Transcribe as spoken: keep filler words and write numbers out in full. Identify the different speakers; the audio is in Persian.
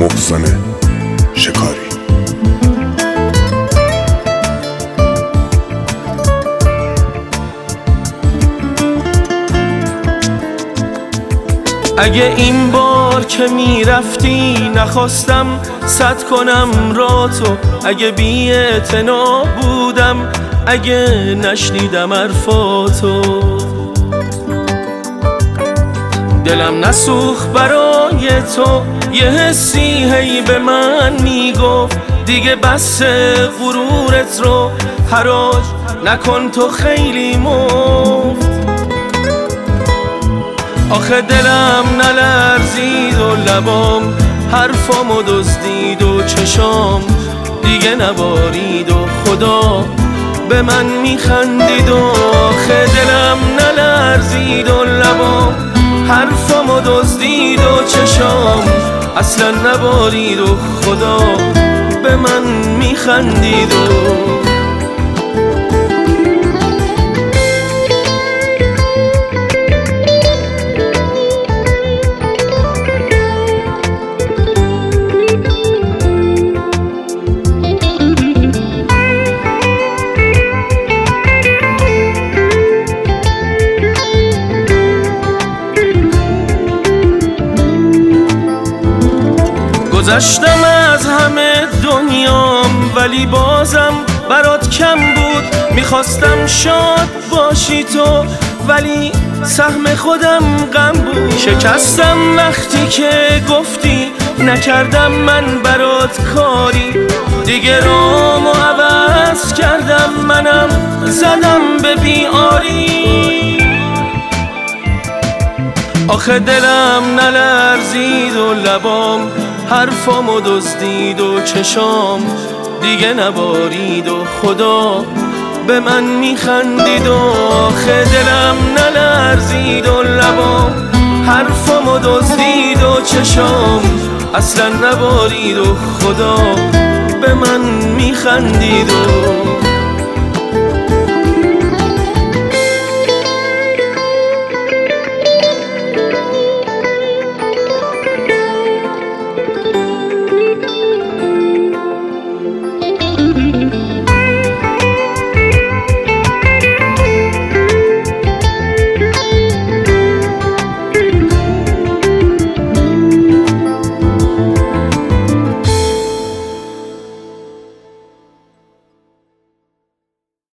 Speaker 1: محسن شکاری.
Speaker 2: اگه این بار که میرفتی نخواستم صد کنم را تو، اگه بی اعتنا بودم، اگه نشنیدم حرفاتو، دلم نسوخت برای تو، یه حسی هی به من میگفت دیگه بس غرورت رو حراج نکن تو خیلی مفت. آخه دلم نلرزید و لبام حرفامو دزدید و چشام دیگه نبارید و خدا به من میخندید. و آخه دلم نلرزید و لبام حرفامو دزدید و چشام اصلا نبارید و خدا به من میخندید. و گذشتم از همه دنیام ولی بازم برات کم بود، میخواستم شاد باشی تو ولی سهم خودم غم بود. شکستم وقتی که گفتی نکردم من برات کاری، دیگه رامو عوض کردم منم زدم به بیاری. آخه دلم نلرزید و لبام حرفامو دزدید و چشام دیگه نبارید و خدا به من میخندید. و آخه دلم نلرزید و لبام حرفامو دزدید و چشام اصلا نبارید و خدا به من میخندید. و